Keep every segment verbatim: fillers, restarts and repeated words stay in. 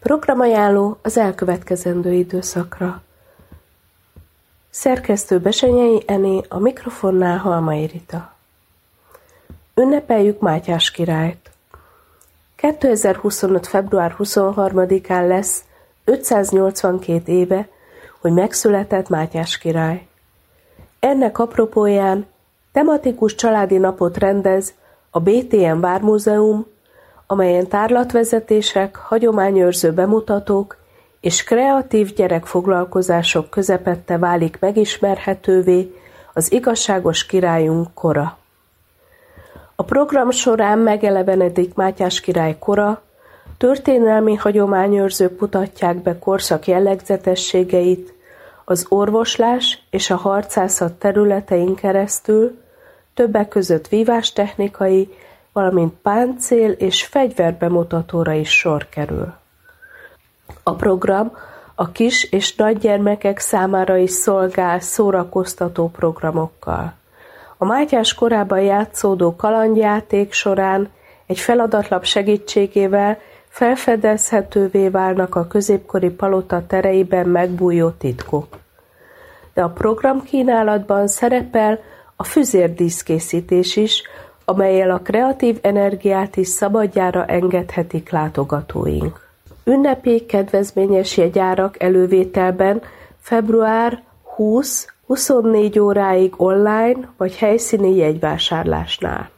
Programajánló az elkövetkezendő időszakra. Szerkesztő Besenyei Ené, a mikrofonnál Halmai Rita. Ünnepeljük Mátyás királyt. kétezer-huszonöt. február huszonharmadikán lesz ötszáznyolcvankét éve, hogy megszületett Mátyás király. Ennek apropóján tematikus családi napot rendez a bé té em Vármúzeum, amelyen tárlatvezetések, hagyományőrző bemutatók és kreatív gyerekfoglalkozások közepette válik megismerhetővé az igazságos királyunk kora. A program során megelevenedik Mátyás király kora, történelmi hagyományőrzők mutatják be korszak jellegzetességeit, az orvoslás és a harcászat területein keresztül, többek között vívástechnikai, valamint páncél és fegyverbemutatóra is sor kerül. A program a kis és nagygyermekek számára is szolgál szórakoztató programokkal. A Mátyás korában játszódó kalandjáték során egy feladatlap segítségével felfedezhetővé válnak a középkori palota tereiben megbújó titkok. De a programkínálatban szerepel a füzérdíszkészítés is, amellyel a kreatív energiát is szabadjára engedhetik látogatóink. Ünnepi kedvezményes jegyárak elővételben február húsz-huszonnégy óráig online vagy helyszíni jegyvásárlásnál.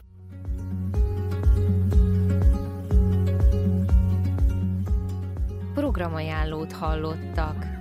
Programajánlót hallottak.